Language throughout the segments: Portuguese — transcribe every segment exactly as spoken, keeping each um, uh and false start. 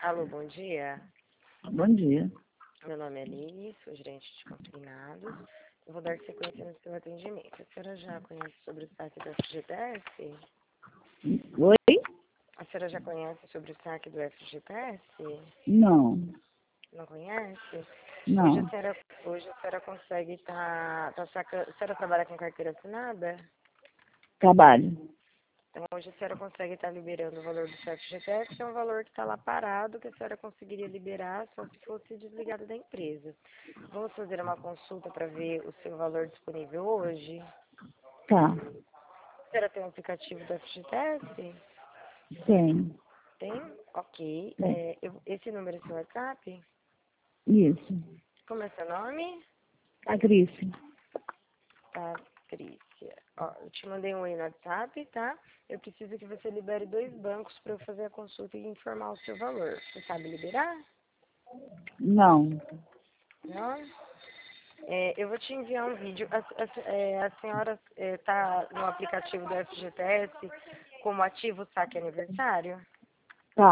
Alô, bom dia. Bom dia. Meu nome é Liz, sou gerente de consignados. Eu vou dar sequência no seu atendimento. A senhora já conhece sobre o saque do F G T S? Oi? A senhora já conhece sobre o saque do F G T S? Não, Não conhece? Hoje a não. senhora, hoje a senhora consegue estar tá, tá sacando... A senhora trabalha com carteira assinada? Trabalho. Então hoje a senhora consegue estar liberando o valor do seu F G T S, que é um valor que está lá parado, que a senhora conseguiria liberar só se fosse desligado da empresa. Vamos fazer uma consulta para ver o seu valor disponível hoje? Tá. A senhora tem um aplicativo do F G T S? Tem. Tem? Ok. Tem. É, eu- esse número é seu WhatsApp? Isso. Como é seu nome? Patrícia. Patrícia. Ó, eu te mandei um aí no WhatsApp, tá? Eu preciso que você libere dois bancos para eu fazer a consulta e informar o seu valor. Você sabe liberar? Não. Não? É, eu vou te enviar um vídeo. A, a- é, a senhora está no aplicativo do F G T S como ativo saque aniversário? Tá.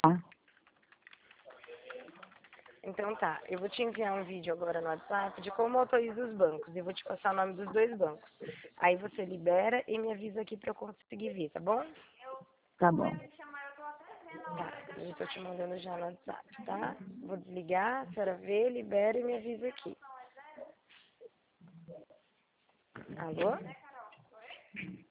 Então tá, eu vou te enviar um vídeo agora no WhatsApp de como autoriza os bancos. Eu vou te passar o nome dos dois bancos. Aí você libera e me avisa aqui para eu conseguir ver, tá bom? Tá bom. Tá, eu estou te mandando já no WhatsApp, tá? Vou desligar, a senhora vê, libera e me avisa aqui. Alô?